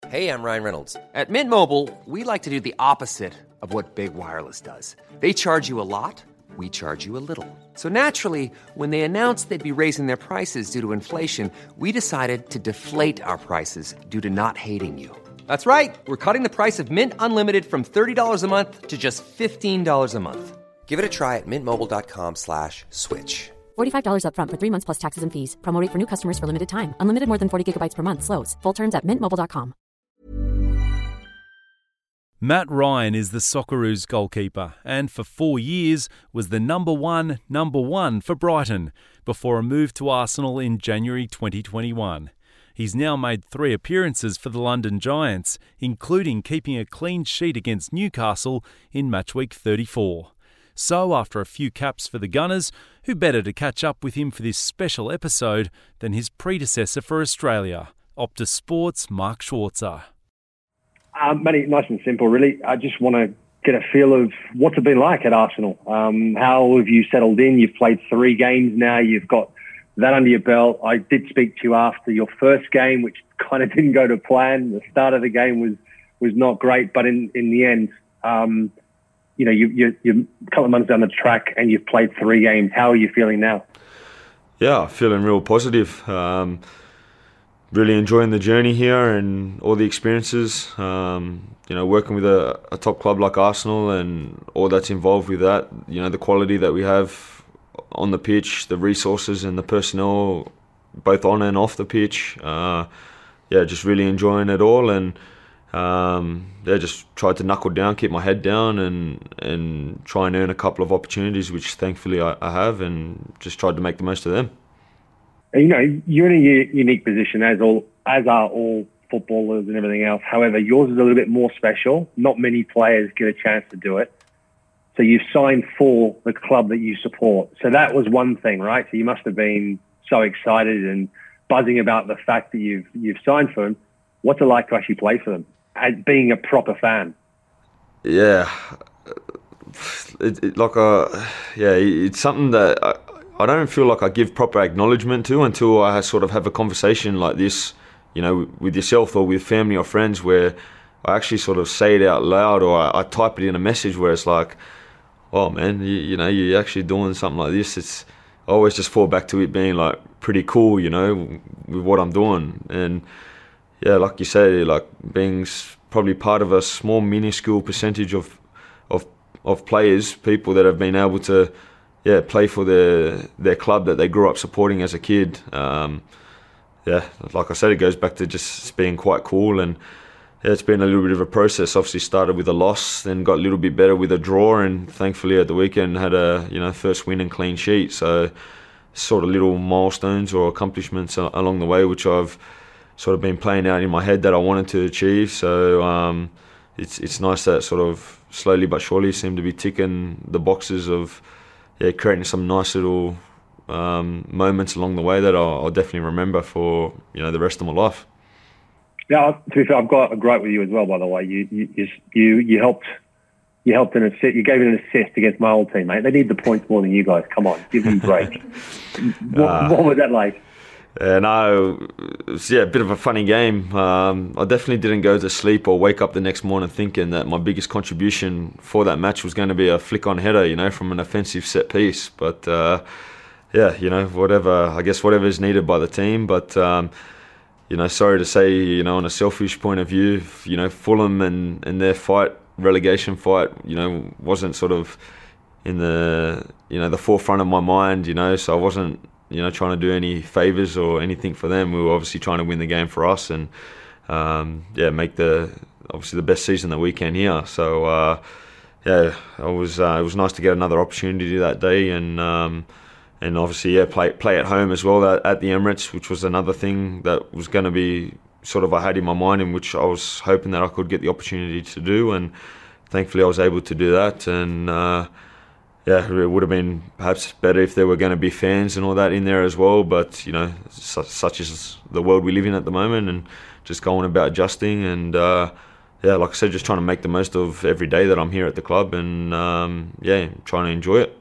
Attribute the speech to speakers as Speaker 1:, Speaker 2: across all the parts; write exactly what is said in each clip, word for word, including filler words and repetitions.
Speaker 1: Hey, I'm Ryan Reynolds. At Mint Mobile, we like to do the opposite of what Big Wireless does. They charge you a lot, we charge you a little. So naturally, when they announced they'd be raising their prices due to inflation, we decided to deflate our prices due to not hating you. That's right. We're cutting the price of Mint Unlimited from thirty dollars a month to just fifteen dollars a month. Give it a try at mintmobile.com slash switch.
Speaker 2: forty-five dollars up front for three months plus taxes and fees. Promo rate for new customers for limited time. Unlimited more than forty gigabytes per month. Slows full terms at mint mobile dot com.
Speaker 3: Matt Ryan is the Socceroos goalkeeper and for four years was the number one, number one for Brighton before a move to Arsenal in January twenty twenty-one. He's now made three appearances for the London Giants, including keeping a clean sheet against Newcastle in match week thirty-four. So after a few caps for the Gunners, who better to catch up with him for this special episode than his predecessor for Australia, Optus Sports' Mark Schwarzer.
Speaker 4: Um, Matty, nice and simple, really. I just want to get a feel of what's it been like at Arsenal. Um, how have you settled in? You've played three games now. You've got that under your belt. I did speak to you after your first game, which kind of didn't go to plan. The start of the game was was not great, but in, in the end, um, you know, you, you, you're a couple of months down the track and you've played three games. How are you feeling now?
Speaker 5: Yeah, feeling real positive. Um, really enjoying the journey here and all the experiences. Um, you know, working with a, a top club like Arsenal and all that's involved with that. You know, the quality that we have on the pitch, the resources and the personnel, both on and off the pitch. Uh, yeah, just really enjoying it all and um, yeah, just tried to knuckle down, keep my head down and and try and earn a couple of opportunities, which thankfully I, I have, and just tried to make the most of them.
Speaker 4: You know, you're in a u- unique position, as all as are all footballers and everything else. However, yours is a little bit more special. Not many players get a chance to do it. So you've signed for the club that you support. So that was one thing, right? So you must have been so excited and buzzing about the fact that you've you've signed for them. What's it like to actually play for them, as being a proper fan?
Speaker 5: Yeah, it, it, like a yeah, it's something that I, I don't feel like I give proper acknowledgement to until I sort of have a conversation like this, you know, with yourself or with family or friends, where I actually sort of say it out loud, or I, I type it in a message where it's like, oh man, you, you know, you're actually doing something like this. It's I always just fall back to it being like pretty cool, you know, with what I'm doing. And yeah, like you say, like being probably part of a small minuscule percentage of of of players, people that have been able to yeah play for their their club that they grew up supporting as a kid. Um, yeah, like I said, it goes back to just being quite cool. And yeah, it's been a little bit of a process. Obviously started with a loss, then got a little bit better with a draw, and thankfully at the weekend had a you know first win and clean sheet. So sort of little milestones or accomplishments along the way, which I've sort of been playing out in my head that I wanted to achieve. So um, it's it's nice that sort of slowly but surely seem to be ticking the boxes of yeah creating some nice little um, moments along the way that I'll, I'll definitely remember for you know the rest of my life.
Speaker 4: Yeah, to be fair, I've got a gripe with you as well. By the way, you you you you helped you helped an assist. You gave it an assist against my old team, mate. They need the points more than you guys. Come on, give me a break. what, uh, what was that like?
Speaker 5: Yeah, no, it was yeah, a bit of a funny game. Um, I definitely didn't go to sleep or wake up the next morning thinking that my biggest contribution for that match was going to be a flick-on header, you know, from an offensive set piece. But uh, yeah, you know, whatever. I guess whatever is needed by the team. But um, you know, sorry to say, you know, on a selfish point of view, you know, Fulham and, and their fight, relegation fight, you know, wasn't sort of in the you know the forefront of my mind, you know, so I wasn't. you know, trying to do any favours or anything for them. We were obviously trying to win the game for us and, um, yeah, make the obviously the best season that we can here. So, uh, yeah, it was uh, it was nice to get another opportunity that day and um, and obviously, yeah, play play at home as well at, at the Emirates, which was another thing that was going to be sort of I had in my mind, in which I was hoping that I could get the opportunity to do, and thankfully I was able to do that. And uh, yeah, it would have been perhaps better if there were going to be fans and all that in there as well. But, you know, such, such is the world we live in at the moment, and just going about adjusting. And, uh, yeah, like I said, just trying to make the most of every day that I'm here at the club and, um, yeah, trying to enjoy it.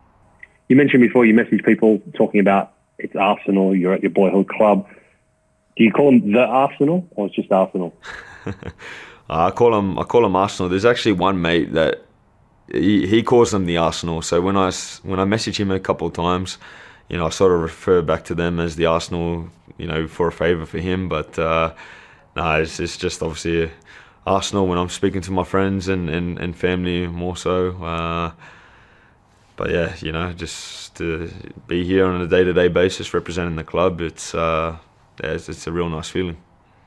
Speaker 4: You mentioned before you messaged people talking about it's Arsenal, you're at your boyhood club. Do you call them the Arsenal, or it's just Arsenal?
Speaker 5: I call them I call them Arsenal. There's actually one mate that he, he calls them the Arsenal. So when I when I message him a couple of times, you know, I sort of refer back to them as the Arsenal, you know, for a favour for him. But uh, no, it's, it's just obviously Arsenal when I'm speaking to my friends and, and, and family more so. Uh, but yeah, you know, just to be here on a day-to-day basis representing the club, it's uh, yeah, it's, it's a real nice feeling.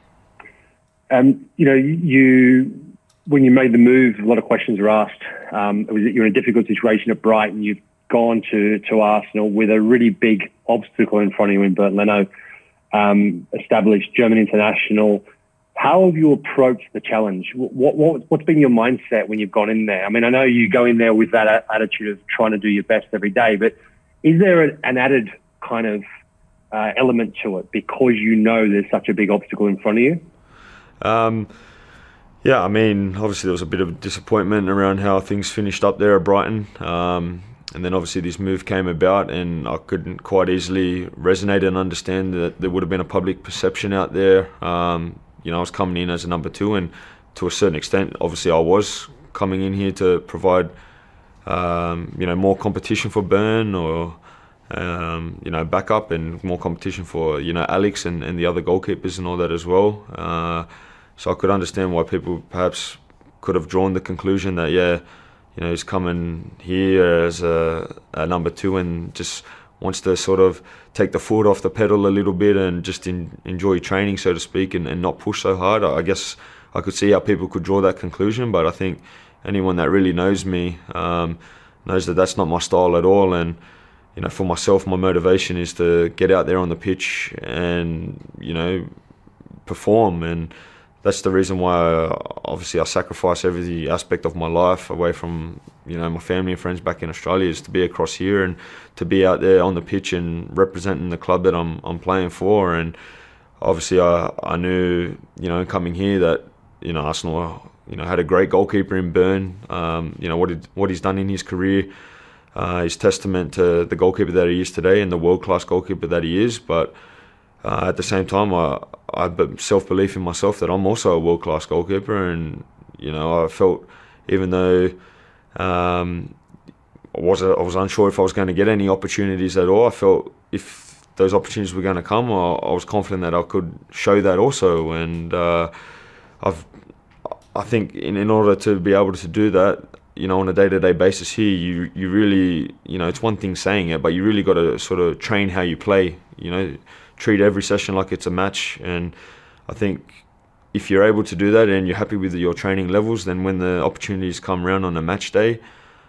Speaker 4: Um, you know, you when you made the move, a lot of questions were asked. Um, it was that you're in a difficult situation at Brighton. You've gone to, to Arsenal with a really big obstacle in front of you in Bernd Leno, um, established German international. How have you approached the challenge? What, what, what's been your mindset when you've gone in there? I mean, I know you go in there with that attitude of trying to do your best every day, but is there an added kind of uh, element to it because you know there's such a big obstacle in front of you?
Speaker 5: Um, yeah, I mean, obviously there was a bit of disappointment around how things finished up there at Brighton. Um, and then obviously this move came about and I couldn't quite easily resonate and understand that there would have been a public perception out there. Um, you know, I was coming in as a number two, and to a certain extent, obviously I was coming in here to provide, um, you know, more competition for Burn or, um, you know, backup and more competition for, you know, Alex and, and the other goalkeepers and all that as well. Uh, so I could understand why people perhaps could have drawn the conclusion that, yeah, you know, he's coming here as a, a number two and just wants to sort of take the foot off the pedal a little bit and just in, enjoy training, so to speak, and, and not push so hard. I guess I could see how people could draw that conclusion, but I think anyone that really knows me um, knows that that's not my style at all. And, you know, for myself, my motivation is to get out there on the pitch and, you know, perform. And that's the reason why, I, obviously, I sacrifice every aspect of my life away from, you know, my family and friends back in Australia, is to be across here and to be out there on the pitch and representing the club that I'm I'm playing for. And obviously, I I knew, you know, coming here that, you know, Arsenal, you know, had a great goalkeeper in Burn. Um, you know what he, what he's done in his career uh, is testament to the goalkeeper that he is today and the world class goalkeeper that he is. But uh, at the same time, I I have self belief in myself that I'm also a world class goalkeeper. And, you know, I felt, even though um, I was I was unsure if I was going to get any opportunities at all, I felt if those opportunities were going to come, I, I was confident that I could show that also. And uh, I've I think in, in order to be able to do that, you know, on a day-to-day basis here, you you really, you know, it's one thing saying it, but you really got to sort of train how you play, you know, treat every session like it's a match. And I think if you're able to do that and you're happy with your training levels, then when the opportunities come around on a match day,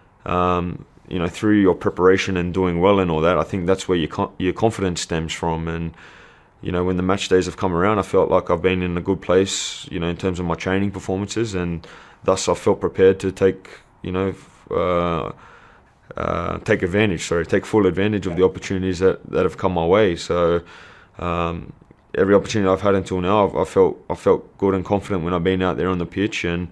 Speaker 5: um, you know, through your preparation and doing well and all that, I think that's where your con- your confidence stems from. And, you know, when the match days have come around, I felt like I've been in a good place, you know, in terms of my training performances, and thus I felt prepared to take, you know, uh, uh, take advantage, sorry, take full advantage of the opportunities that, that have come my way. So um, every opportunity I've had until now, I've, I felt I felt good and confident when I've been out there on the pitch. And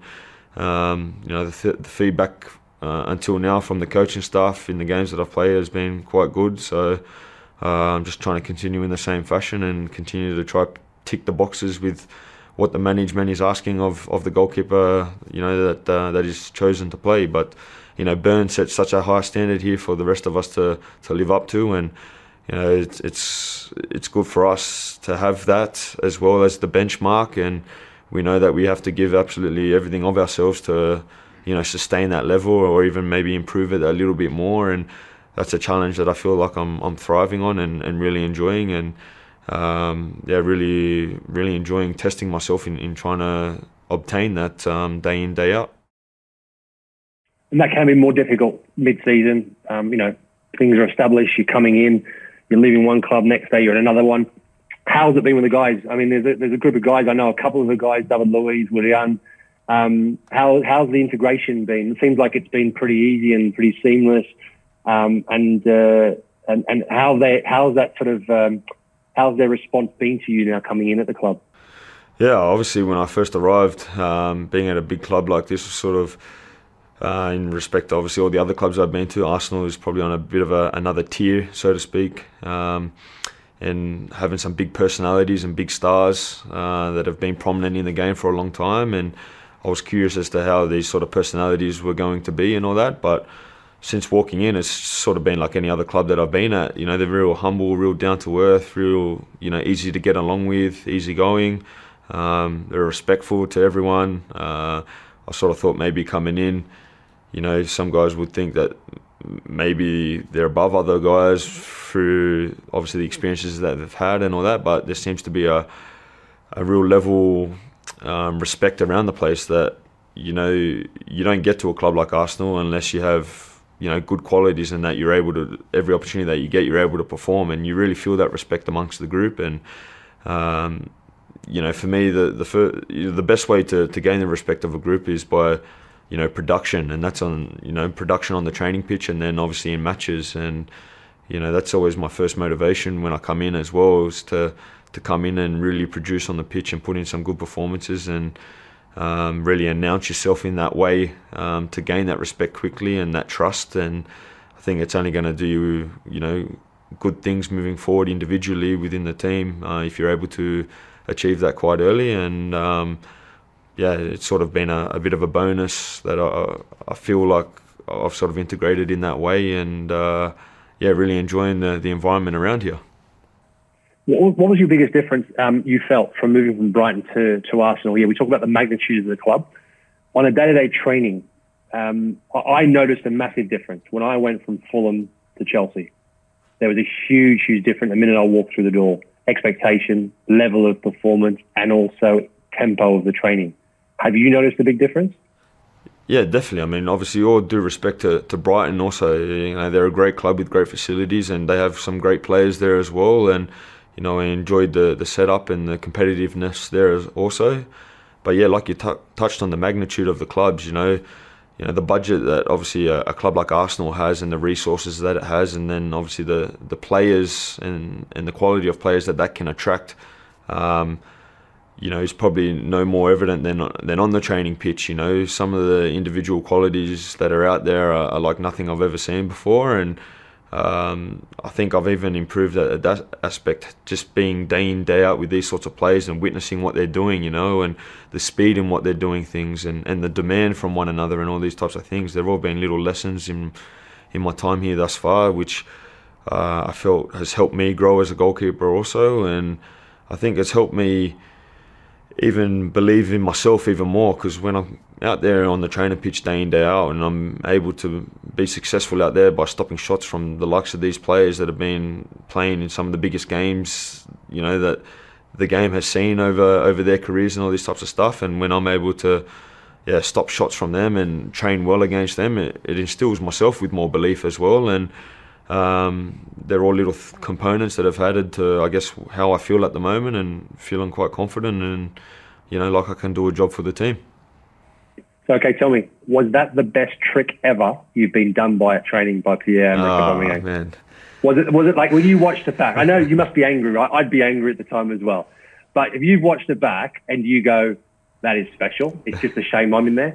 Speaker 5: um, you know, the, th- the feedback uh, until now from the coaching staff in the games that I've played has been quite good. So Uh, I'm just trying to continue in the same fashion and continue to try tick the boxes with what the management is asking of, of the goalkeeper, you know, that uh, that is chosen to play. But, you know, Burn sets such a high standard here for the rest of us to, to live up to, and, you know, it's it's it's good for us to have that as well as the benchmark. And we know that we have to give absolutely everything of ourselves to, you know, sustain that level or even maybe improve it a little bit more. And that's a challenge that I feel like I'm I'm thriving on and, and really enjoying, and um, yeah, really really enjoying testing myself in, in trying to obtain that um, day in, day out.
Speaker 4: And that can be more difficult mid-season. Um, you know, things are established. You're coming in, you're leaving one club, next day you're at another one. How's it been with the guys? I mean, there's a, there's a group of guys. I know a couple of the guys, David Luiz, Willian. Um, how how's the integration been? It seems like it's been pretty easy and pretty seamless. Um, and, uh, and and how they how's that sort of um, how's their response been to you now coming in at the club?
Speaker 5: Yeah, obviously when I first arrived, um, being at a big club like this was sort of uh, in respect to obviously all the other clubs I've been to. Arsenal is probably on a bit of a, another tier, so to speak. Um, and having some big personalities and big stars uh, that have been prominent in the game for a long time. And I was curious as to how these sort of personalities were going to be and all that. But since walking in, it's sort of been like any other club that I've been at. You know, they're real humble, real down to earth, real, you know, easy to get along with, easy going. Um, they're respectful to everyone. Uh, I sort of thought maybe coming in, you know, some guys would think that maybe they're above other guys through obviously the experiences that they've had and all that, but there seems to be a a real level um, respect around the place that, you know, you don't get to a club like Arsenal unless you have, you know, good qualities, and that you're able to, every opportunity that you get, you're able to perform, and you really feel that respect amongst the group. And um, you know, for me, the the fir- the best way to, to gain the respect of a group is by, you know, production, and that's on, you know, production on the training pitch, and then obviously in matches. And, you know, that's always my first motivation when I come in as well, is to to come in and really produce on the pitch and put in some good performances, and um, really announce yourself in that way, um, to gain that respect quickly and that trust. And I think it's only going to do, you know, good things moving forward individually within the team uh, if you're able to achieve that quite early. And um, yeah, it's sort of been a, a bit of a bonus that I, I feel like I've sort of integrated in that way, and uh, yeah, really enjoying the, the environment around here.
Speaker 4: What was your biggest difference um, you felt from moving from Brighton to, to Arsenal? Yeah, we talk about the magnitude of the club. On a day-to-day training, um, I noticed a massive difference. When I went from Fulham to Chelsea, there was a huge, huge difference the minute I walked through the door. Expectation, level of performance, and also tempo of the training. Have you noticed a big difference?
Speaker 5: Yeah, definitely. I mean, obviously, all due respect to, to Brighton also, you know, they're a great club with great facilities, and they have some great players there as well. And, you know, I enjoyed the, the setup and the competitiveness there as also. But yeah, like you t- touched on the magnitude of the clubs, you know, you know, the budget that obviously a, a club like Arsenal has, and the resources that it has, and then obviously the, the players and, and the quality of players that that can attract, um, you know, is probably no more evident than than on the training pitch. You know, some of the individual qualities that are out there are, are like nothing I've ever seen before. And um, I think I've even improved at that aspect, just being day in, day out with these sorts of players and witnessing what they're doing, you know, and the speed in what they're doing things, and, and the demand from one another and all these types of things. They've all been little lessons in in my time here thus far, which uh, I felt has helped me grow as a goalkeeper also. And I think it's helped me even believe in myself even more, because when I'm out there on the training pitch day in, day out, and I'm able to be successful out there by stopping shots from the likes of these players that have been playing in some of the biggest games, you know, that the game has seen over over their careers and all these types of stuff. And when I'm able to yeah, stop shots from them and train well against them, it, it instills myself with more belief as well. And um, they're all little th- components that have added to, I guess, how I feel at the moment, and feeling quite confident and, you know, like I can do a job for the team.
Speaker 4: So, okay, tell me, was that the best trick ever you've been done by at training by Pierre-Emerick Aubameyang?
Speaker 5: Oh, man.
Speaker 4: Was it, was it like when you watched it back? I know you must be angry, right? I'd be angry at the time as well. But if you've watched it back and you go, that is special, it's just a shame I'm in there.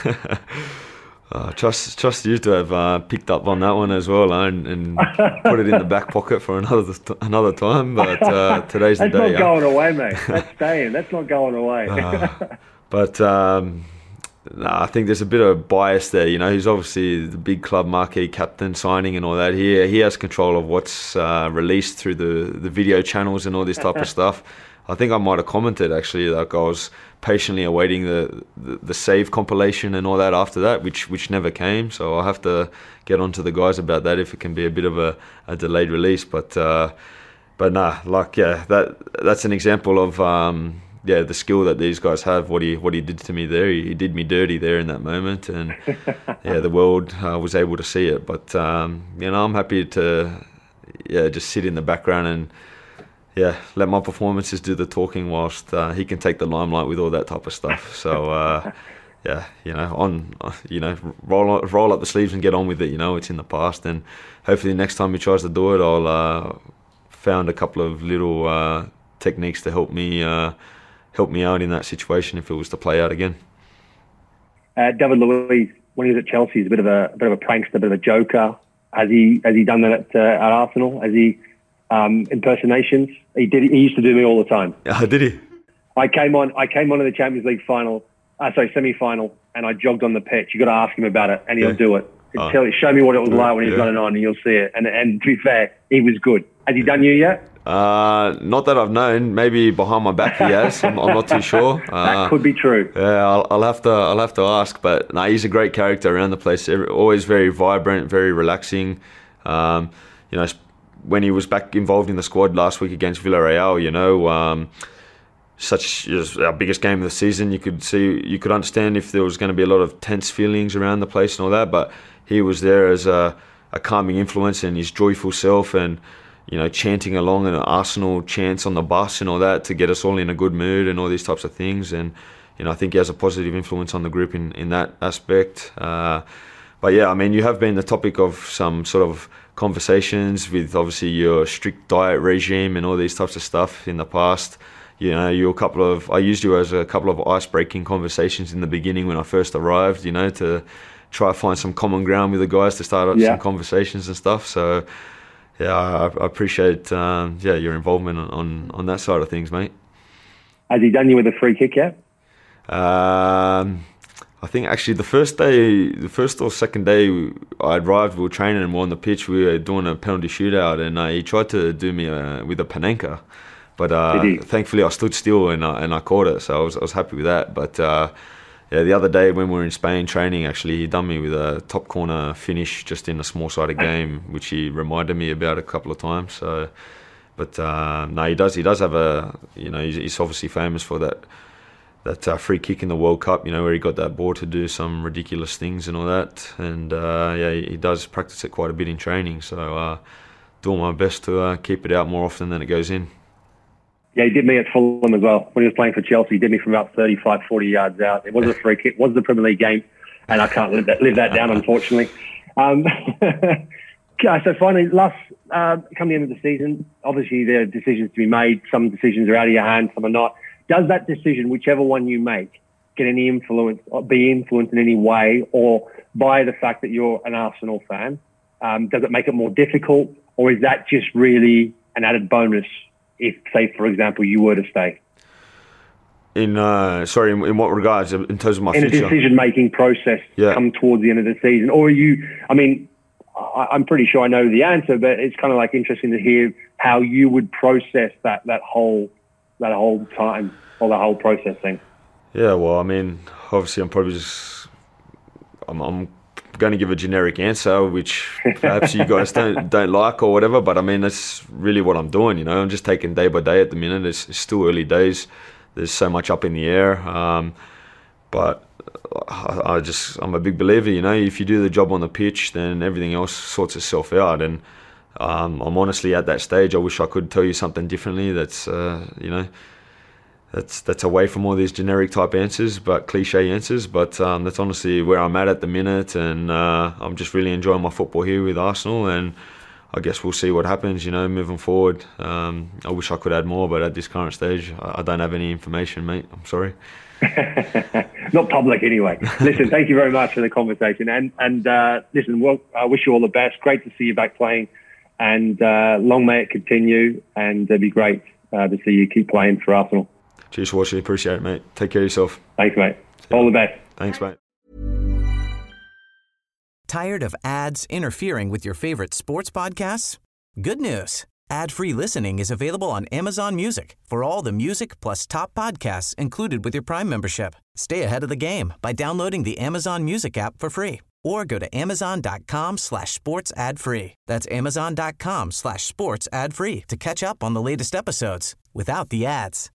Speaker 5: uh, trust trust you to have uh, picked up on that one as well, and, and put it in the back pocket for another another time. But uh, today's the
Speaker 4: That's
Speaker 5: day.
Speaker 4: That's not going away, mate. That's staying. That's not going away.
Speaker 5: uh, but um, no, I think there's a bit of bias there. You know, he's obviously the big club marquee captain signing and all that. He he has control of what's uh, released through the, the video channels and all this type of stuff. I think I might have commented actually, like I was patiently awaiting the, the, the save compilation and all that after that, which which never came. So I'll have to get on to the guys about that if it can be a bit of a, a delayed release. But uh, but nah, like yeah, that that's an example of um, yeah the skill that these guys have. What he what he did to me there, he, he did me dirty there in that moment, and yeah, the world uh, was able to see it. But um, you know, I'm happy to yeah just sit in the background and. Yeah, let my performances do the talking whilst uh, he can take the limelight with all that type of stuff. So, uh, yeah, you know, on, you know, roll roll up the sleeves and get on with it. You know, it's in the past, and hopefully next time he tries to do it, I'll uh, found a couple of little uh, techniques to help me uh, help me out in that situation if it was to play out again.
Speaker 4: Uh, David Luiz, when he was at Chelsea, he's a bit of a, a bit of a prankster, a bit of a joker. Has he has he done that at, uh, at Arsenal? Has he? um, impersonations. He did. He used to do me all the time.
Speaker 5: Uh, did he?
Speaker 4: I came on. I came on to the Champions League final. Uh, sorry, semi-final, and I jogged on the pitch. You got to ask him about it, and he'll
Speaker 5: Yeah.
Speaker 4: do it.
Speaker 5: Oh.
Speaker 4: Tell, show me what it was like when he's
Speaker 5: Yeah.
Speaker 4: got it on, and you'll see it. And and to be fair, he was good. Has he done you yet?
Speaker 5: Uh, not that I've known. Maybe behind my back he has. I'm, I'm not too sure.
Speaker 4: That
Speaker 5: Uh,
Speaker 4: could be true.
Speaker 5: Yeah, I'll, I'll have to. I'll have to ask. But no, he's a great character around the place. Every, always very vibrant, very relaxing. Um, you know, when he was back involved in the squad last week against Villarreal, you know, um, such as our biggest game of the season. You could see, you could understand if there was going to be a lot of tense feelings around the place and all that. But he was there as a, a calming influence and his joyful self, and you know, chanting along an Arsenal chants on the bus and all that to get us all in a good mood and all these types of things. And you know, I think he has a positive influence on the group in in that aspect. Uh, but yeah, I mean, you have been the topic of some sort of conversations with obviously your strict diet regime and all these types of stuff in the past. You know, you a couple of I used you as a couple of ice-breaking conversations in the beginning when I first arrived. You know, to try to find some common ground with the guys to start up
Speaker 4: Yeah.
Speaker 5: some conversations and stuff. So, yeah, I, I appreciate um, yeah your involvement on, on on that side of things, mate.
Speaker 4: Has he done you with a free kick yet?
Speaker 5: Um, I think actually the first day, the first or second day I arrived, we were training and we were on the pitch. We were doing a penalty shootout, and uh, he tried to do me uh, with a Panenka. But uh, thankfully, I stood still and I, and I caught it, so I was I was happy with that. But uh, yeah, the other day when we were in Spain training, actually, he done me with a top corner finish just in a small-sided game, which he reminded me about a couple of times. So, but uh, no, he does he does have a you know he's, he's obviously famous for that that uh, free kick in the World Cup, you know, where he got that ball to do some ridiculous things and all that. And uh, yeah, he, he does practice it quite a bit in training. So, uh, doing my best to uh, keep it out more often than it goes in.
Speaker 4: Yeah, he did me at Fulham as well. When he was playing for Chelsea, he did me from about thirty-five, forty yards out. It was a free kick. It was the Premier League game, and I can't live that, live that down, unfortunately. Um, so finally, last uh, come the end of the season, obviously there are decisions to be made. Some decisions are out of your hands, some are not. Does that decision, whichever one you make, get any influence, or be influenced in any way, or by the fact that you're an Arsenal fan? Um, does it make it more difficult, or is that just really an added bonus if, say, for example, you were to stay?
Speaker 5: In uh, sorry, in, in what regards? In terms of my
Speaker 4: in
Speaker 5: future?
Speaker 4: a decision-making process
Speaker 5: Yeah.
Speaker 4: come towards the end of the season? Or are you, I mean, I, I'm pretty sure I know the answer, but it's kind of like interesting to hear how you would process that, that whole that whole time or the whole process thing.
Speaker 5: Yeah, well, I mean, obviously I'm probably just, I'm, I'm going to give a generic answer, which perhaps you guys don't don't like or whatever, but I mean, that's really what I'm doing, you know. I'm just taking day by day at the minute. It's, it's still early days. There's so much up in the air. Um, but I, I just, I'm a big believer, you know, if you do the job on the pitch, then everything else sorts itself out. And um, I'm honestly at that stage. I wish I could tell you something differently that's, uh, you know, That's that's away from all these generic type answers, but cliche answers. But um, that's honestly where I'm at at the minute, and uh, I'm just really enjoying my football here with Arsenal. And I guess we'll see what happens, you know, moving forward. Um, I wish I could add more, but at this current stage, I, I don't have any information, mate. I'm sorry.
Speaker 4: Not public anyway. Listen, thank you very much for the conversation, and and uh, listen, well, I wish you all the best. Great to see you back playing, and uh, long may it continue. And it'd be great uh, to see you keep playing for Arsenal.
Speaker 5: Cheers, Washy. Appreciate it, mate. Take care of yourself.
Speaker 4: Thanks, mate. All the best.
Speaker 5: Thanks, mate.
Speaker 6: Tired of ads interfering with your favorite sports podcasts? Good news. Ad-free listening is available on Amazon Music for all the music plus top podcasts included with your Prime membership. Stay ahead of the game by downloading the Amazon Music app for free or go to amazon.com slash sports ad free. That's amazon.com slash sports ad free to catch up on the latest episodes without the ads.